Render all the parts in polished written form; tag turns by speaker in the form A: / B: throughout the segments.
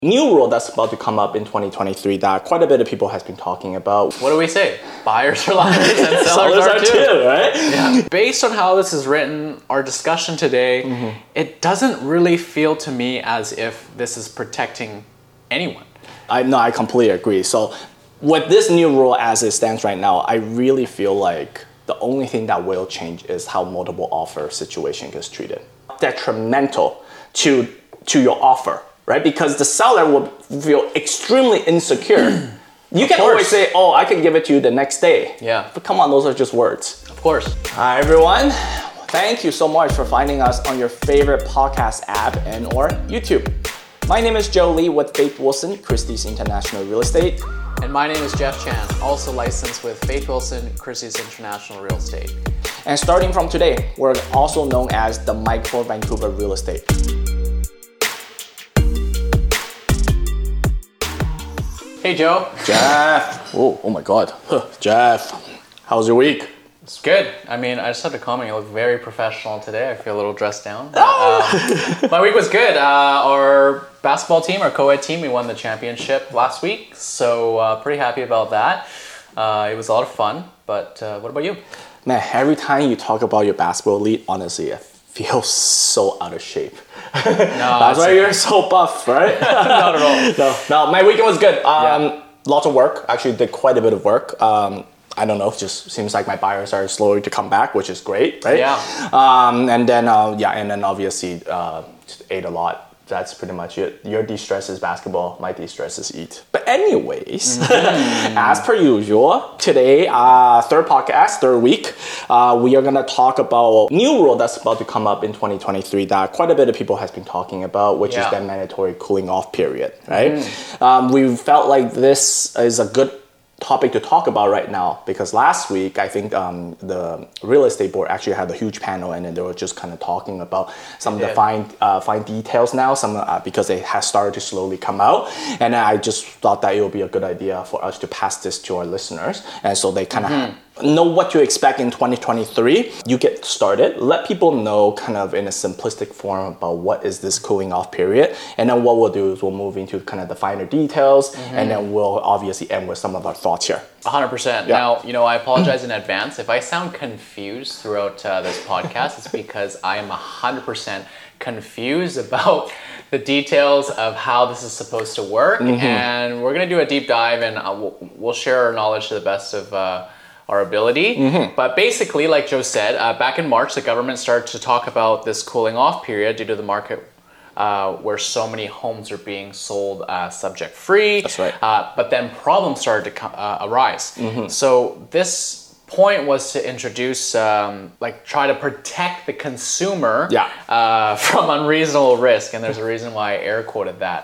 A: New rule that's about to come up in 2023 that quite a bit of people has been talking about.
B: What do we say? Buyers are liars and sellers are too,
A: right?
B: Yeah. Based on how this is written, our discussion today, it doesn't really feel to me as if this is protecting anyone.
A: I completely agree. So with this new rule as it stands right now, I really feel like the only thing that will change is how multiple offer situation gets treated. Detrimental to your offer. Right? Because the seller will feel extremely insecure. You can always say, oh, I can give it to you the next day.
B: Yeah.
A: But come on, those are just words.
B: Of course.
A: Hi, everyone. Thank you so much for finding us on your favorite podcast app and or YouTube. My name is Joe Lee with Faith Wilson, Christie's International Real Estate.
B: And my name is Jeff Chan, also licensed with Faith Wilson, Christie's International Real Estate.
A: And starting from today, we're also known as the Micro Vancouver Real Estate.
B: Hey, Joe.
A: Jeff. Oh my God. Jeff, how's your week?
B: It's good. I mean, I just had to comment. You look very professional today. I feel a little dressed down. My week was good. Our basketball team, our co-ed team, we won the championship last week. So pretty happy about that. It was a lot of fun. But what about you?
A: Man, every time you talk about your basketball league, honestly, I feel so out of shape.
B: No,
A: that's why you're so buff, right?
B: Not at all.
A: No, my weekend was good. Lots of work. Actually, did quite a bit of work. I don't know. It just seems like my buyers are slowly to come back, which is great, right?
B: Yeah.
A: And then obviously just ate a lot. That's pretty much it. Your de-stress is basketball. My de-stress is eat. But anyways, as per usual, today, third week, we are going to talk about new rule that's about to come up in 2023 that quite a bit of people has been talking about, which is the mandatory cooling off period, right? We felt like this is a good topic to talk about right now because last week I think the real estate board actually had a huge panel and then they were just kind of talking about some of the fine details now, because they have started to slowly come out, and I just thought that it would be a good idea for us to pass this to our listeners, and so they kind of know what to expect in 2023. You get started, let people know kind of in a simplistic form about what is this cooling off period, and then what we'll do is we'll move into kind of the finer details, and then we'll obviously end with some of our thoughts here.
B: 100%. Yeah. Now, I apologize in advance. If I sound confused throughout this podcast, it's because I am 100% confused about the details of how this is supposed to work, and we're going to do a deep dive, and we'll share our knowledge to the best of our ability. But basically, like Joe said, back in March, the government started to talk about this cooling off period due to the market where so many homes are being sold subject free.
A: That's right.
B: But then problems started to arise. So this point was to introduce, try to protect the consumer from unreasonable risk. And there's a reason why I air quoted that.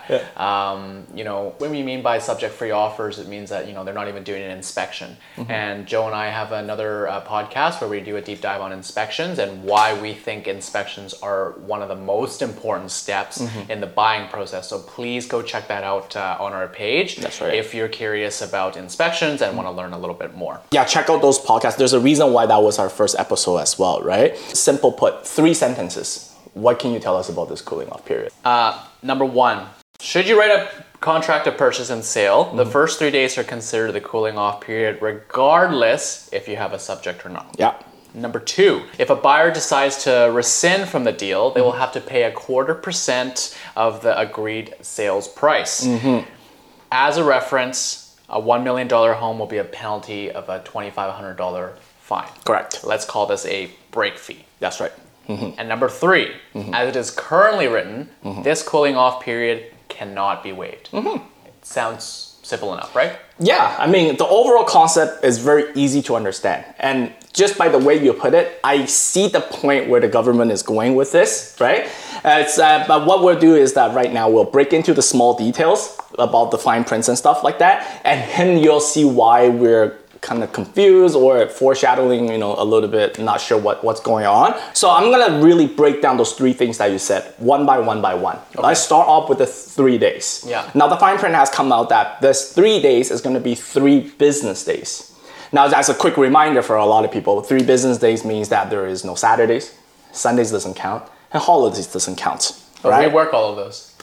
B: When we mean by subject-free offers, it means that, they're not even doing an inspection. And Joe and I have another podcast where we do a deep dive on inspections and why we think inspections are one of the most important steps in the buying process. So please go check that out on our page.
A: That's right.
B: If you're curious about inspections and want to learn a little bit more.
A: Yeah, check out those podcasts. There's a reason why that was our first episode as well, right? Simple put, 3 sentences. What can you tell us about this cooling off period?
B: Number 1, should you write a contract of purchase and sale, the first 3 days are considered the cooling off period, regardless if you have a subject or not.
A: Yeah.
B: Number 2, if a buyer decides to rescind from the deal, they will have to pay 0.25% of the agreed sales price. As a reference, a $1 million home will be a penalty of a $2,500 fine.
A: Correct.
B: Let's call this a break fee.
A: That's right.
B: And number 3, as it is currently written, this cooling off period cannot be waived. It sounds simple enough, right?
A: Yeah, I mean, the overall concept is very easy to understand. And just by the way you put it, I see the point where the government is going with this, right? But what we'll do is that right now we'll break into the small details about the fine prints and stuff like that. And then you'll see why we're kind of confused or foreshadowing, a little bit, not sure what's going on. So I'm going to really break down those 3 things that you said, one by one. Okay. Let's start off with the 3 days.
B: Yeah.
A: Now the fine print has come out that this 3 days is going to be 3 business days. Now that's a quick reminder for a lot of people. 3 business days means that there is no Saturdays, Sundays doesn't count, and holidays doesn't count.
B: Right? We work all of those.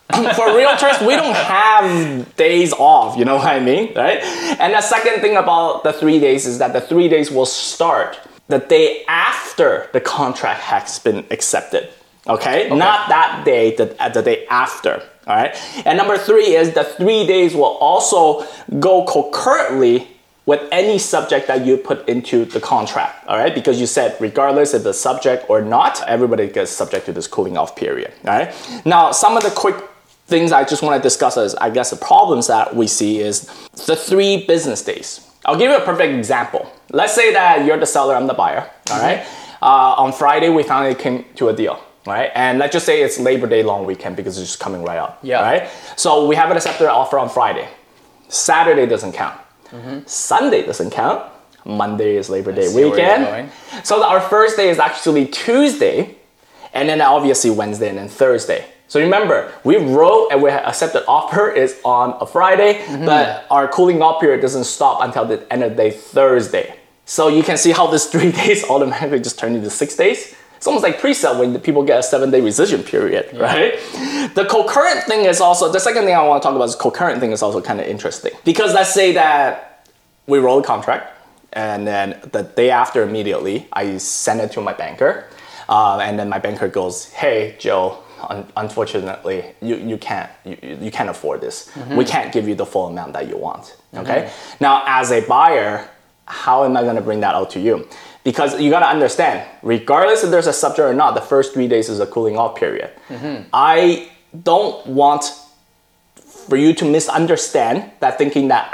A: For realtors, we don't have days off, you know what I mean, right? And the second thing about the 3 days is that the 3 days will start the day after the contract has been accepted, okay? Not that day, the day after, all right? And number 3 is the 3 days will also go concurrently with any subject that you put into the contract, all right? Because you said regardless of the subject or not, everybody gets subject to this cooling off period, all right? Now, some of the quick things I just want to discuss is, I guess, the problems that we see is the 3 business days. I'll give you a perfect example. Let's say that you're the seller, I'm the buyer, all right? On Friday, we finally came to a deal, right? And let's just say it's Labor Day long weekend because it's just coming right up, right? So we have an accepted offer on Friday. Saturday doesn't count. Sunday doesn't count. Monday is Labor Day weekend. So our first day is actually Tuesday, and then obviously Wednesday and then Thursday. So remember, we wrote and we accepted offer is on a Friday, but our cooling off period doesn't stop until the end of the day, Thursday. So you can see how this 3 days automatically just turned into 6 days. It's almost like pre-sale when the people get a 7-day rescission period, right? The concurrent thing is also, the second thing I want to talk about is concurrent thing is also kind of interesting. Because let's say that we roll a contract and then the day after immediately, I send it to my banker. And then my banker goes, hey, Joe, unfortunately, you can't afford this. We can't give you the full amount that you want, okay? Now, as a buyer, how am I going to bring that out to you? Because you got to understand, regardless if there's a subject or not, the first 3 days is a cooling off period. I don't want for you to misunderstand that, thinking that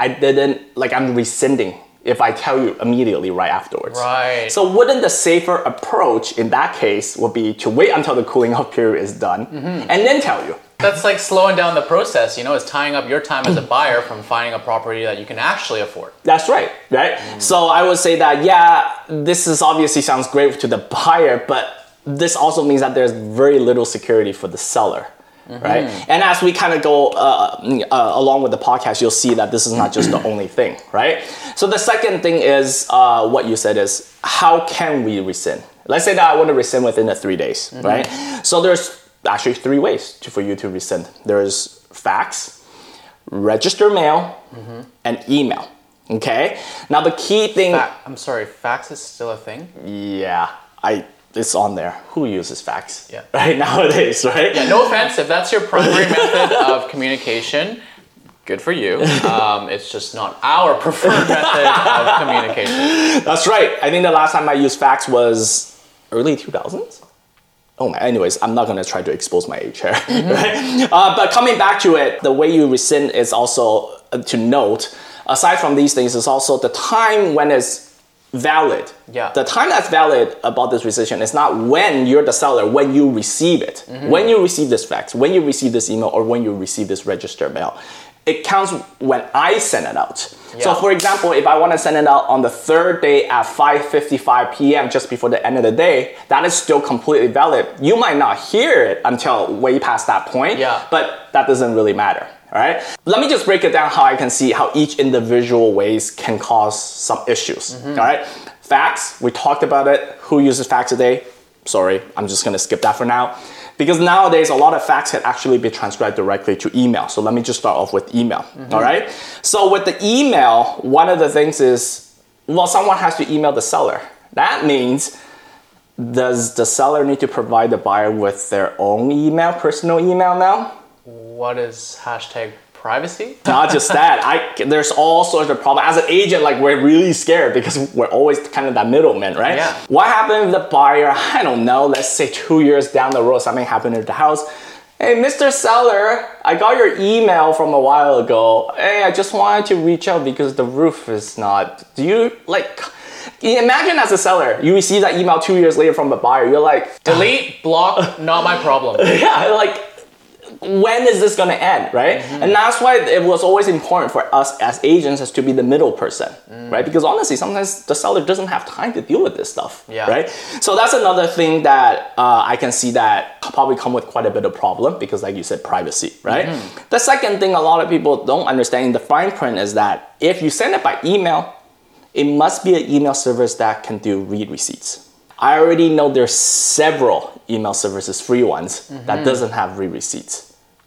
A: I'm rescinding if I tell you immediately right afterwards.
B: Right.
A: So wouldn't the safer approach in that case would be to wait until the cooling off period is done and then tell you?
B: That's like slowing down the process, you know, it's tying up your time as a buyer from finding a property that you can actually afford.
A: That's right? So I would say that, yeah, this is obviously sounds great to the buyer, but this also means that there's very little security for the seller. Right? And as we kind of go along with the podcast, you'll see that this is not just the only thing, right? So the second thing is what you said is, how can we rescind? Let's say that I want to rescind within the 3 days, right? So there's actually 3 ways for you to rescind. There's fax, register mail, and email. Okay? Now the key thing...
B: I'm sorry, fax is still a thing?
A: Yeah, it's on there. Who uses fax right nowadays, right?
B: Yeah, no offense, if that's your primary method of communication, good for you. It's just not our preferred method of communication.
A: That's right. I think the last time I used fax was early 2000s. Oh man, anyways, I'm not gonna try to expose my age here. Right? But coming back to it, the way you rescind is also to note, aside from these things, is also the time when it's valid. The time that's valid about this rescission is not when you're the seller, when you receive it. When you receive this fax, when you receive this email, or when you receive this registered mail. It counts when I send it out. So for example, if I want to send it out on the 3rd day at 5:55 p.m. just before the end of the day, that is still completely valid. You might not hear it until way past that point, but that doesn't really matter. All right. Let me just break it down how I can see how each individual ways can cause some issues. All right. Fax, we talked about it. Who uses fax today? Sorry, I'm just going to skip that for now. Because nowadays, a lot of fax can actually be transcribed directly to email. So let me just start off with email. All right. So with the email, one of the things is, well, someone has to email the seller. That means, does the seller need to provide the buyer with their own email, personal email now?
B: What is #privacy?
A: Not just that. There's all sorts of problems. As an agent, like, we're really scared because we're always kind of that middleman, right? What happened if the buyer, I don't know, let's say 2 years down the road, something happened at the house. Hey, Mr. Seller, I got your email from a while ago. Hey, I just wanted to reach out because the roof is not... Do you, like... Imagine as a seller, you receive that email 2 years later from a buyer. You're like...
B: Delete, block, not my problem.
A: Yeah, like... When is this going to end, right? And that's why it was always important for us as agents as to be the middle person, right? Because honestly, sometimes the seller doesn't have time to deal with this stuff, right? So that's another thing that I can see that probably come with quite a bit of problem because, like you said, privacy, right? The second thing a lot of people don't understand in the fine print is that if you send it by email, it must be an email service that can do read receipts. I already know there's several email services, free ones, that doesn't have read receipts.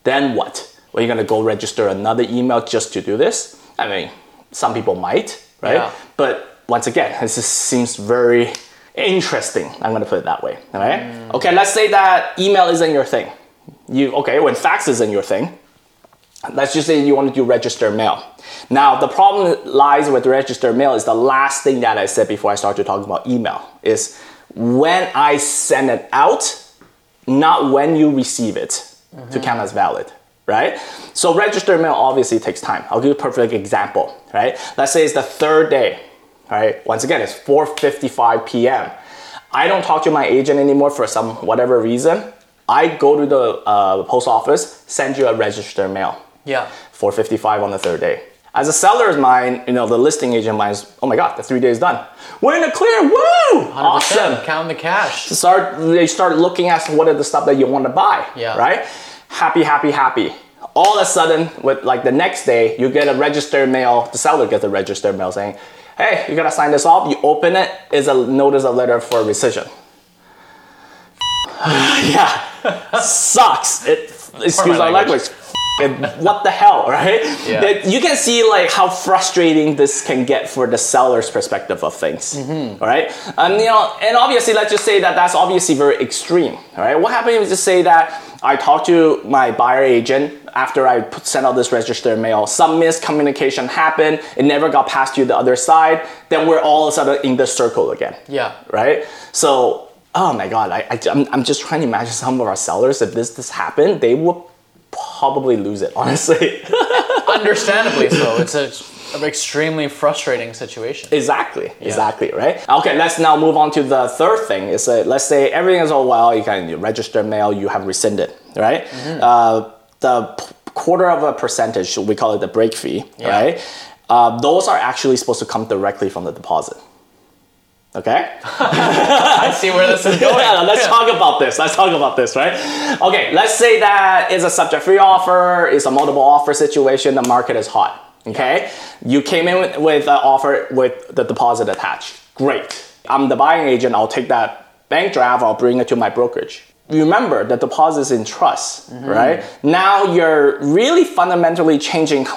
A: Then what? Are you going to go register another email just to do this? I mean, some people might, right?
B: Yeah.
A: But once again, this just seems very interesting. I'm going to put it that way, all right? Okay, let's say that email isn't your thing. When fax isn't your thing, let's just say you want to do registered mail. Now, the problem that lies with registered mail is the last thing that I said before I started talking about email is when I send it out, not when you receive it to count as valid, right? So registered mail obviously takes time. I'll give you a perfect example, right? Let's say it's the third day, right? Once again, it's 4:55 p.m. I don't talk to my agent anymore for some whatever reason. I go to the post office, send you a registered mail.
B: Yeah.
A: 4:55 on the third day. As a seller's mind, the listing agent mind is, oh my God, the 3 days done. We're in the clear, woo!
B: 100%.
A: Awesome.
B: Count the cash.
A: They start looking at what are the stuff that you want to buy, right? Happy. All of a sudden, with like the next day, you get a registered mail, the seller gets a registered mail saying, hey, you gotta sign this off. You open it, it's a notice of letter for rescission. Yeah, sucks. Excuse my language. What the hell, right? Yeah. You can see like how frustrating this can get for the seller's perspective of things, all right? And obviously, let's just say that that's obviously very extreme, all right? What happens if we just say that I talked to my buyer agent after I sent out this registered mail, some miscommunication happened, it never got past you the other side, then we're all of a sudden in this circle again, right? So, oh my God, I'm just trying to imagine some of our sellers, if this happened, they would probably lose it, honestly.
B: Understandably so. It's an extremely frustrating situation.
A: Exactly, right? Okay, let's now move on to the third thing. Is let's say everything is all well, you can register mail, you have rescinded, right? The quarter of a percentage, we call it the break fee, right? Those are actually supposed to come directly from the deposit. Okay?
B: I see where this is going.
A: Let's talk about this, right? Okay, let's say that it's a subject-free offer, it's a multiple offer situation, the market is hot, okay? You came in with an offer with the deposit attached. Great. I'm the buying agent, I'll take that bank draft, I'll bring it to my brokerage. Remember, the deposit is in trust, right? Now you're really fundamentally changing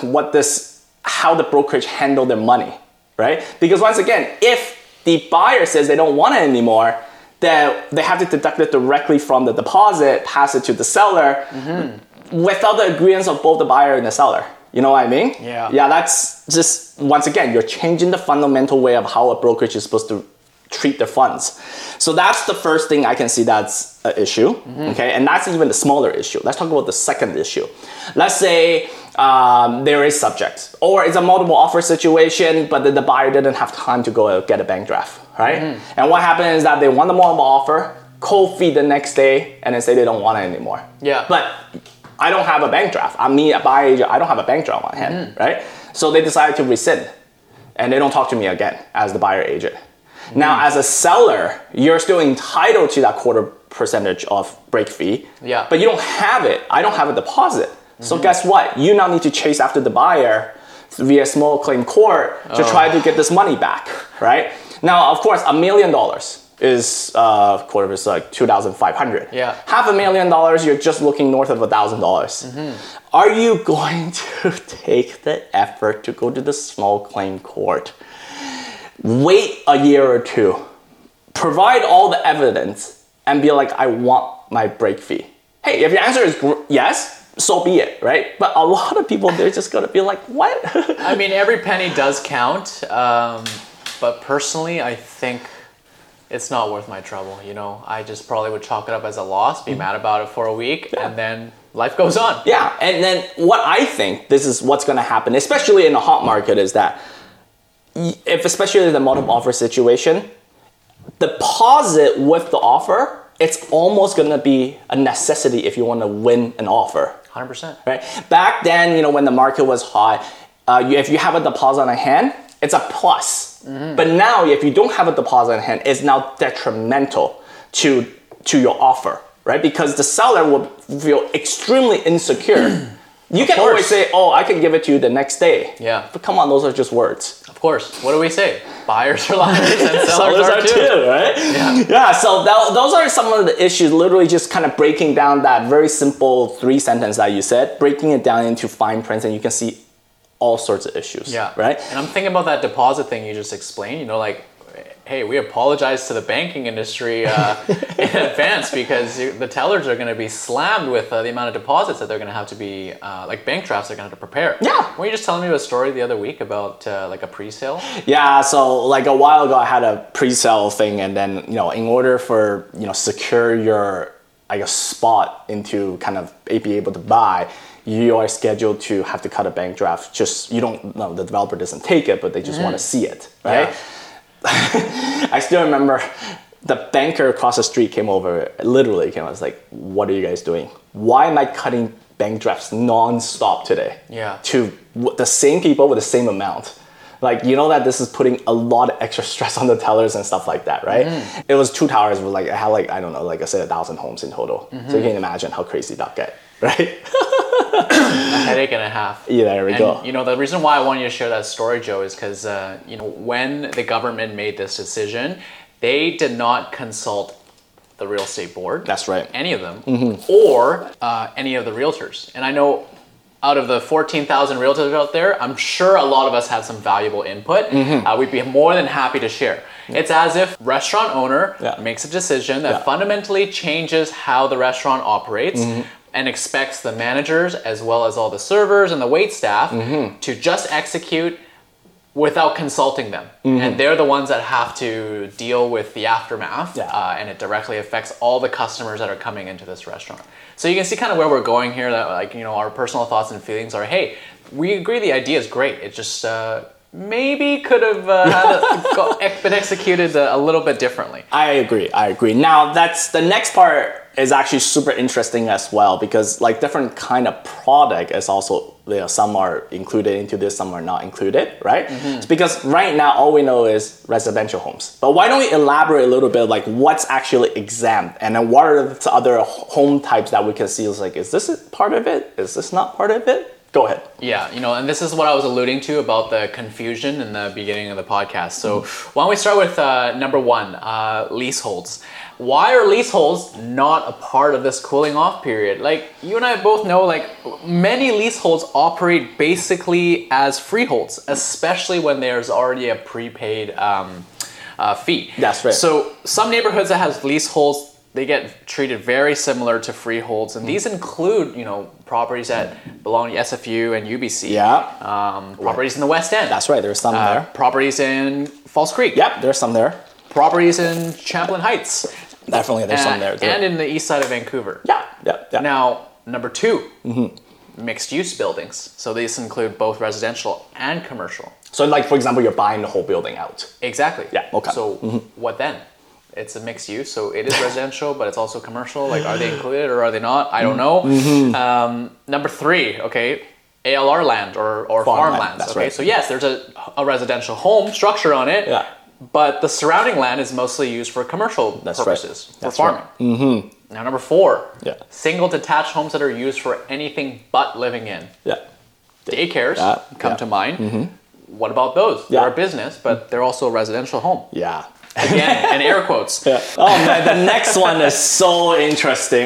A: how the brokerage handle their money, right? Because once again, if the buyer says they don't want it anymore, then they have to deduct it directly from the deposit, pass it to the seller, without the agreement of both the buyer and the seller. You know what I mean?
B: Yeah,
A: that's just, once again, you're changing the fundamental way of how a brokerage is supposed to treat their funds. So that's the first thing I can see that's an issue, okay? And that's even the smaller issue. Let's talk about the second issue. Let's say there is subject, or it's a multiple offer situation, but the buyer didn't have time to go get a bank draft, right? And what happens is that they want the multiple offer, cold feet the next day, and then say they don't want it anymore.
B: Yeah.
A: But I don't have a bank draft. I'm me, a buyer agent, I don't have a bank draft on hand, right? So they decided to rescind, and they don't talk to me again as the buyer agent. Now, as a seller, you're still entitled to that quarter percentage of break fee, but you don't have it. I don't have a deposit. So guess what? You now need to chase after the buyer via small claim court to try to get this money back, right? Now, of course, $1 million is quarter is like $2,500.
B: Yeah.
A: $500,000, you're just looking north of $1,000. Are you going to take the effort to go to the small claim court? Wait a year or two, provide all the evidence, and be like, I want my break fee. Hey, if your answer is yes, so be it, right? But a lot of people, they're just gonna be like, what?
B: I mean, every penny does count, but personally, I think it's not worth my trouble. I just probably would chalk it up as a loss, be mad about it for a week, and then life goes on.
A: Yeah, and then what I think, this is what's gonna happen, especially in a hot market, is that especially in the multiple offer situation, deposit with the offer, it's almost going to be a necessity if you want to win an offer.
B: 100%.
A: Right? Back then, when the market was hot, if you have a deposit on hand, it's a plus. But now, if you don't have a deposit on hand, it's now detrimental to your offer, right? Because the seller will feel extremely insecure You can always say, oh, I can give it to you the next day.
B: Yeah.
A: But come on, those are just words.
B: Of course. What do we say? Buyers are liars and sellers are too.
A: Right? Yeah, so those are some of the issues, literally just kind of breaking down that very simple 3-sentence that you said, breaking it down into fine print, and you can see all sorts of issues.
B: Yeah.
A: Right?
B: And I'm thinking about that deposit thing you just explained, you know, like, hey, we apologize to the banking industry in advance because the tellers are going to be slammed with the amount of deposits that they're going to have to be, like bank drafts they're going to have to prepare.
A: Yeah.
B: Were you just telling me a story the other week about like a pre-sale?
A: Yeah, so like a while ago I had a pre-sale thing, and then, you know, in order for, you know, secure your, I guess, spot into kind of be able to buy, you are scheduled to have to cut a bank draft. Just, you don't know, the developer doesn't take it, but they just want to see it, right? Yeah. I still remember the banker across the street came over, literally came. I was like, what are you guys doing? Why am I cutting bank drafts non-stop today?
B: Yeah.
A: To the same people with the same amount. Like, you know that this is putting a lot of extra stress on the tellers and stuff like that, right? It was 2 towers with like, it had like, I don't know, like I said, 1,000 homes in total. So you can imagine how crazy that get, right?
B: A headache and a half.
A: Yeah, there we go.
B: You know, the reason why I wanted you to share that story, Joe, is because, you know, when the government made this decision, they did not consult the real estate board.
A: That's right.
B: Any of them, or any of the realtors. And I know out of the 14,000 realtors out there, I'm sure a lot of us had some valuable input. We'd be more than happy to share. It's as if restaurant owner makes a decision that fundamentally changes how the restaurant operates, and expects the managers as well as all the servers and the wait staff to just execute without consulting them. And they're the ones that have to deal with the aftermath, and it directly affects all the customers that are coming into this restaurant. So you can see kind of where we're going here, that, like, you know, our personal thoughts and feelings are, hey, we agree the idea is great. It just maybe could have been executed a little bit differently.
A: I agree. Now, that's the next part is actually super interesting as well, because like different kind of product is also, you know, some are included into this, some are not included, right? It's because right now all we know is residential homes. But why don't we elaborate a little bit, like what's actually exempt, and then what are the other home types that we can see? Is like, is this part of it? Is this not part of it? Go ahead.
B: Yeah, you know, and this is what I was alluding to about the confusion in the beginning of the podcast. So why don't we start with number 1, leaseholds. Why are leaseholds not a part of this cooling off period? Like, you and I both know, like, many leaseholds operate basically as freeholds, especially when there's already a prepaid fee. That's right. So some neighborhoods that have leaseholds, they get treated very similar to freeholds, and these include, you know, properties that belong to SFU and UBC. Yeah. Properties in the West End.
A: That's right. There's some there.
B: Properties in Falls Creek.
A: Yep. There's some there.
B: Properties in Champlain Heights.
A: Definitely, there's some there too.
B: And in the east side of Vancouver.
A: Yeah.
B: Now, number 2, mixed-use buildings. So these include both residential and commercial.
A: So, like, for example, you're buying the whole building out.
B: Exactly.
A: Yeah. Okay.
B: So what then? It's a mixed use, so it is residential, but it's also commercial. Like, are they included or are they not? I don't know. Number 3, okay, ALR land or farmlands.
A: That's
B: okay,
A: right.
B: so yes, there's a residential home structure on it. Yeah. But the surrounding land is mostly used for commercial purposes, for farming. Right. Now, number 4, single detached homes that are used for anything but living in. Yeah. Daycares come to mind. What about those? They're a business, but they're also a residential home.
A: Yeah.
B: Again, in air quotes.
A: Yeah. Oh man, the next one is so interesting.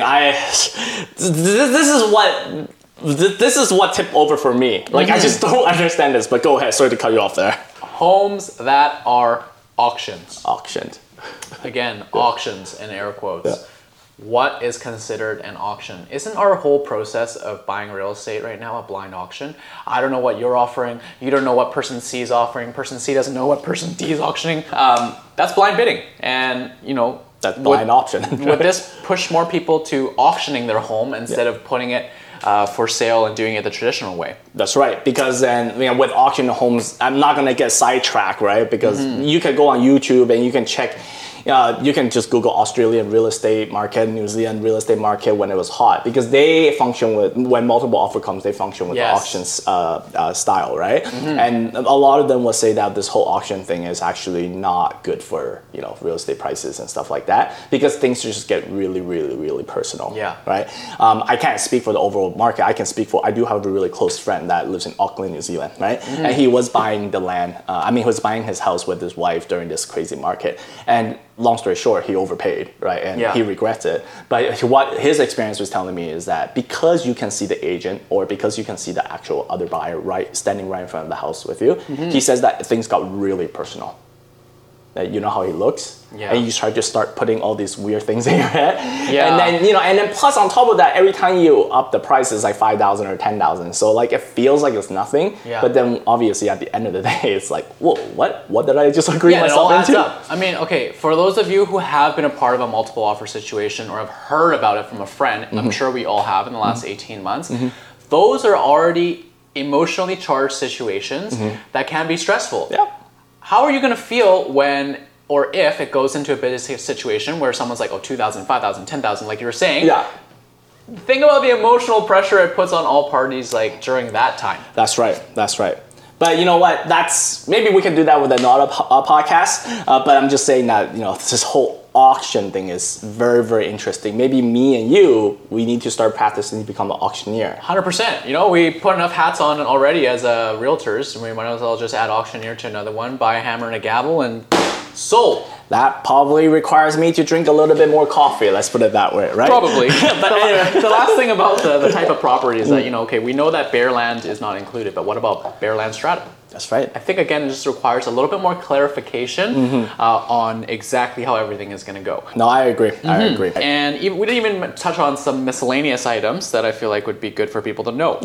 A: This is what tipped over for me. Like, I just don't understand this, but go ahead. Sorry to cut you off there.
B: Homes that are auctions.
A: Auctioned.
B: Again, auctions in air quotes. Yeah. What is considered an auction? Isn't our whole process of buying real estate right now a blind auction? I don't know what you're offering. You don't know what person C is offering. Person C doesn't know what person D is auctioning. That's blind bidding. And, you know,
A: that's blind auction.
B: Would this push more people to auctioning their home instead of putting it for sale and doing it the traditional way?
A: That's right. Because then, you know, with auction homes, I'm not going to get sidetracked, right? Because you can go on YouTube and you can check, You can just Google Australian real estate market, New Zealand real estate market when it was hot, because they function with, when multiple offer comes, they function with the auctions style, right? And a lot of them will say that this whole auction thing is actually not good for, you know, real estate prices and stuff like that, because things just get really, really, really personal.
B: Yeah.
A: Right. I can't speak for the overall market. I can speak for, I do have a really close friend that lives in Auckland, New Zealand, right? And he was buying the land. He was buying his house with his wife during this crazy market. And long story short, he overpaid, right? And he regrets it. But what his experience was telling me is that because you can see the agent, or because you can see the actual other buyer standing right in front of the house with you, he says that things got really personal. That you know how he looks, and you try to start putting all these weird things in your head, and then, you know, and then plus on top of that, every time you up the price, it's like 5,000 or 10,000. So like it feels like it's nothing, but then obviously at the end of the day, it's like, whoa, what did I just agree myself into?
B: Up. I mean, okay, for those of you who have been a part of a multiple offer situation or have heard about it from a friend, I'm sure we all have in the last 18 months. Those are already emotionally charged situations that can be stressful. How are you going to feel when, or if it goes into a business situation where someone's like, oh, 2,000, 5,000, 10,000, like you were saying? Think about the emotional pressure it puts on all parties, like during that time.
A: That's right. But you know what? Maybe we can do that with another podcast. But I'm just saying that, you know, this whole auction thing is very, very interesting. Maybe me and you, we need to start practicing to become an auctioneer.
B: 100%. You know, we put enough hats on already as realtors. We might as well just add auctioneer to another one, buy a hammer and a gavel, and sold.
A: That probably requires me to drink a little bit more coffee. Let's put it that way, right?
B: Probably. But anyway, the last thing about the type of property is that, you know, okay, we know that bare land is not included, but what about bare land strata?
A: That's right.
B: I think, again, it just requires a little bit more clarification on exactly how everything is going to go.
A: No, I agree. I agree.
B: And we didn't even touch on some miscellaneous items that I feel like would be good for people to know.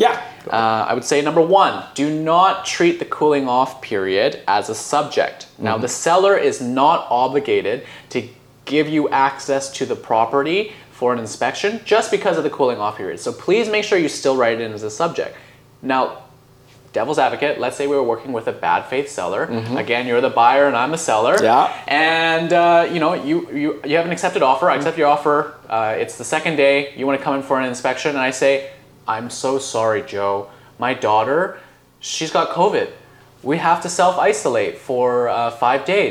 B: I would say number 1, do not treat the cooling off period as a subject. Now, the seller is not obligated to give you access to the property for an inspection just because of the cooling off period. So please make sure you still write it in as a subject. Now, devil's advocate, let's say we were working with a bad faith seller. Again, you're the buyer and I'm the seller. And you know, you have an accepted offer. I accept your offer. It's the second day. You want to come in for an inspection, and I say, I'm so sorry, Joe. My daughter, she's got COVID. We have to self-isolate for 5 days.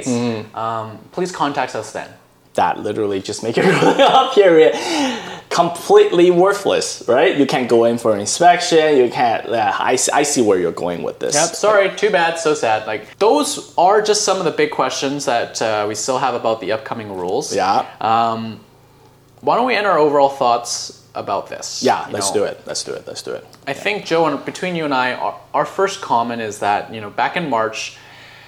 B: Please contact us then.
A: That literally just make it really up period. Completely worthless, right? You can't go in for an inspection. You can't. I see where you're going with this.
B: Yep. Sorry. Too bad. So sad. Like, those are just some of the big questions that we still have about the upcoming rules. Why don't we end our overall thoughts about this?
A: Let's do it.
B: I think, Joe, and between you and I, our first comment is that, you know, back in March,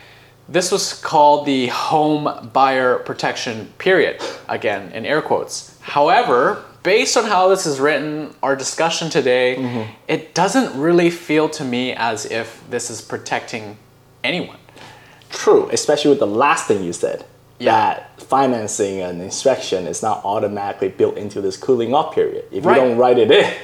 B: this was called the home buyer protection period, again, in air quotes. However, based on how this is written, our discussion today, it doesn't really feel to me as if this is protecting anyone.
A: True, especially with the last thing you said. That financing an inspection is not automatically built into this cooling off period if you don't write it in.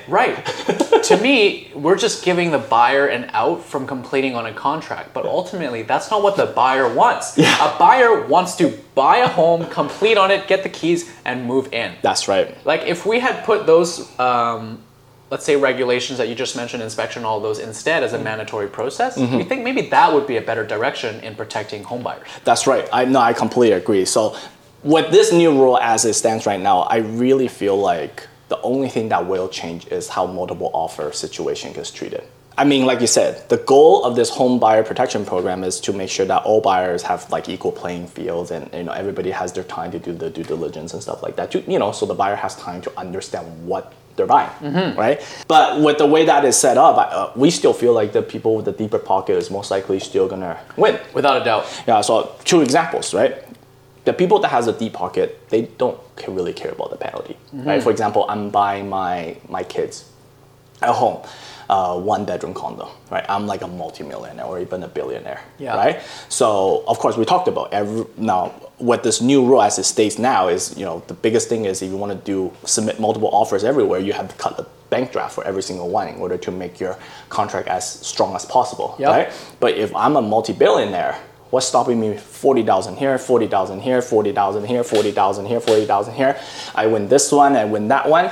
B: To me, we're just giving the buyer an out from completing on a contract, but ultimately that's not what the buyer wants. A buyer wants to buy a home, complete on it, get the keys, and move in.
A: That's right.
B: Like, if we had put those let's say regulations that you just mentioned, inspection, all those instead as a mandatory process, we think maybe that would be a better direction in protecting home buyers. That's
A: right. I completely agree. So with this new rule as it stands right now, I really feel like the only thing that will change is how multiple offer situation gets treated. I mean, like you said, the goal of this home buyer protection program is to make sure that all buyers have like equal playing fields, and you know, everybody has their time to do the due diligence and stuff like that. You know, so the buyer has time to understand what they're buying, right? But with the way that is set up, we still feel like the people with the deeper pocket is most likely still gonna win.
B: Without a doubt.
A: Yeah, so 2 examples, right? The people that has a deep pocket, they don't really care about the penalty, right? For example, I'm buying my kids a home, 1-bedroom condo, right? I'm like a multi-millionaire or even a billionaire, right? So of course we talked about now what this new rule as it states now is, you know, the biggest thing is if you want to submit multiple offers everywhere, you have to cut the bank draft for every single one in order to make your contract as strong as possible, right? But if I'm a multi-billionaire, What's stopping me? 40,000 here, 40,000 here, 40,000 here, 40,000 here, 40,000 here. I win this one, I win that one.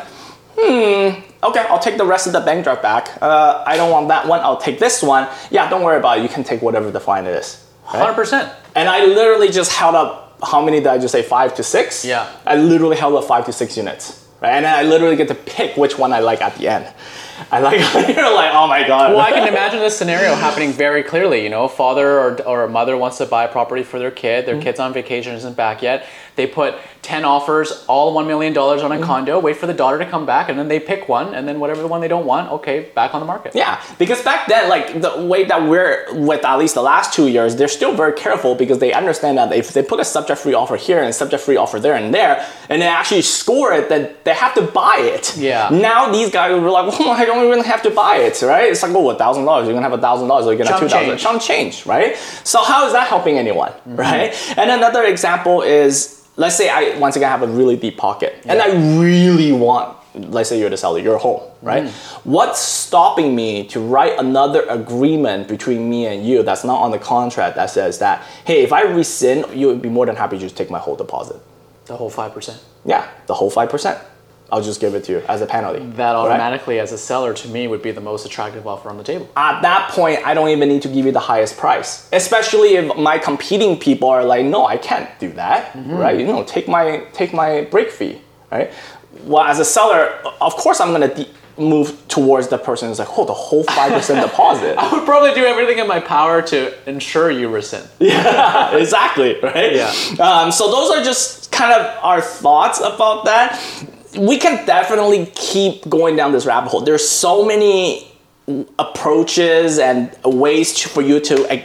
A: Okay, I'll take the rest of the bank draft back. I don't want that one, I'll take this one. Yeah, don't worry about it. You can take whatever the fine is.
B: Right? 100%.
A: And I literally just held up, how many did I just say, 5 to 6?
B: Yeah.
A: I literally held up 5 to 6 units. Right? And then I literally get to pick which one I like at the end. I like, you're like, oh my God.
B: Well, I can imagine this scenario happening very clearly. You know, a father or a mother wants to buy a property for their kid. Their kid's on vacation, isn't back yet. They put 10 offers, all $1 million on a condo, wait for the daughter to come back, and then they pick one, and then whatever the one they don't want, okay, back on the market.
A: Yeah, because back then, like the way that we're with at least the last 2 years, they're still very careful because they understand that if they put a subject-free offer here and a subject-free offer there, and they actually score it, then they have to buy it.
B: Yeah.
A: Now these guys will be like, well, I don't even have to buy it, right? It's like, oh, $1,000, you're gonna have $1,000, or you're gonna have $2,000. Chunk change, right? So how is that helping anyone, right? And another example is, let's say I, once again, have a really deep pocket and I really want, let's say you're the seller, your home, right? What's stopping me to write another agreement between me and you that's not on the contract that says that, hey, if I rescind, you would be more than happy to just take my whole deposit.
B: The whole 5%.
A: Yeah, the whole 5%. I'll just give it to you as a penalty.
B: That automatically, as a seller, to me, would be the most attractive offer on the table.
A: At that point, I don't even need to give you the highest price. Especially if my competing people are like, no, I can't do that, right? You know, take my break fee, right? Well, as a seller, of course, I'm gonna move towards the person who's like, oh, the whole 5% deposit.
B: I would probably do everything in my power to ensure you rescind.
A: Yeah, exactly, right?
B: Yeah.
A: So those are just kind of our thoughts about that. We can definitely keep going down this rabbit hole. There's so many approaches and ways for you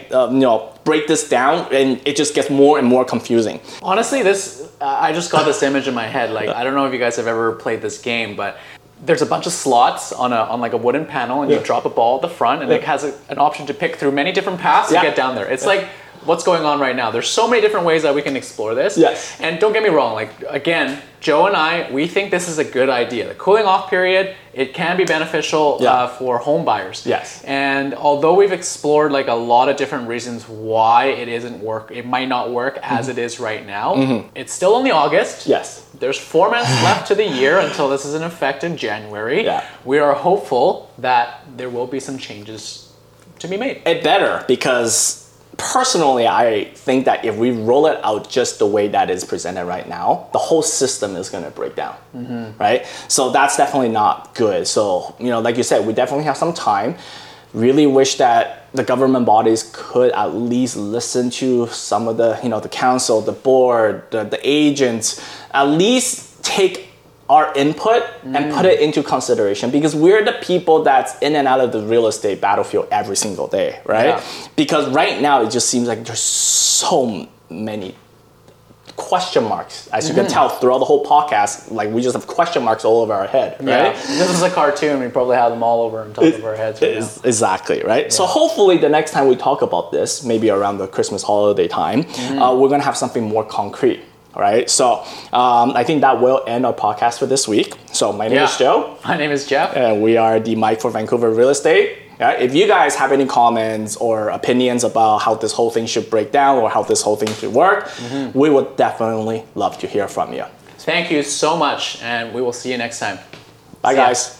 A: to break this down, and it just gets more and more confusing.
B: Honestly, I just got this image in my head. Like, I don't know if you guys have ever played this game, but there's a bunch of slots on like a wooden panel, and you drop a ball at the front, and it has an option to pick through many different paths to get down there. It's like what's going on right now. There's so many different ways that we can explore this.
A: Yes.
B: And don't get me wrong, like, again, Joe and I, we think this is a good idea. The cooling off period, it can be beneficial for home buyers.
A: Yes.
B: And although we've explored like a lot of different reasons why it might not work as it is right now, it's still only August.
A: Yes.
B: There's 4 months left to the year until this is in effect in January.
A: Yeah.
B: We are hopeful that there will be some changes to be made.
A: It better, because personally, I think that if we roll it out just the way that is presented right now, the whole system is going to break down, right? So that's definitely not good. So, like you said, we definitely have some time. Really wish that the government bodies could at least listen to some of the, the council, the board, the agents, at least take our input and put it into consideration, because we're the people that's in and out of the real estate battlefield every single day, right? Yeah. Because right now it just seems like there's so many question marks. As you can tell throughout the whole podcast, like we just have question marks all over our head, right?
B: Yeah. This is a cartoon. We probably have them all over on top of our heads right now.
A: Exactly, right? Yeah. So hopefully the next time we talk about this, maybe around the Christmas holiday time, we're going to have something more concrete. All right, so I think that will end our podcast for this week. So my name is Joe.
B: My name is Jeff.
A: And we are the Mike for Vancouver Real Estate. If you guys have any comments or opinions about how this whole thing should break down or how this whole thing should work, we would definitely love to hear from you.
B: Thank you so much, and we will see you next time.
A: Bye, guys.